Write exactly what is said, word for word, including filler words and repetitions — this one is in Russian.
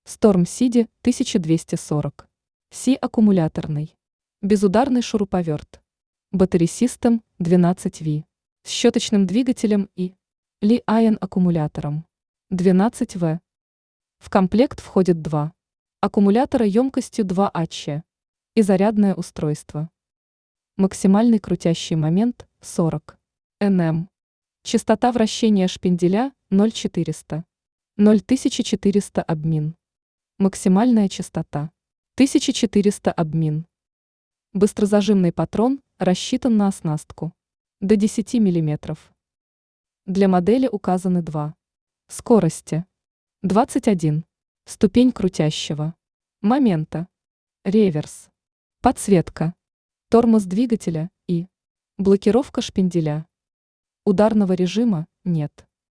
Storm Сиди тысяча двести сорок. Си аккумуляторный. Безударный шуруповерт. Battery System двенадцать ви. С щеточным двигателем и Li-ion аккумулятором. двенадцать ватт. В комплект входит два аккумулятора емкостью два ампера и зарядное устройство. Максимальный крутящий момент сорок ньютон. Частота вращения шпинделя ноль тысяч четыреста. ноль тысяч четыреста обмин. Максимальная частота тысяча четыреста обмин. Быстрозажимный патрон рассчитан на оснастку до десяти миллиметров. Для модели указаны два скорости. двадцать один. Ступень крутящего момента. Реверс. Подсветка. Тормоз двигателя и блокировка шпинделя. Ударного режима нет.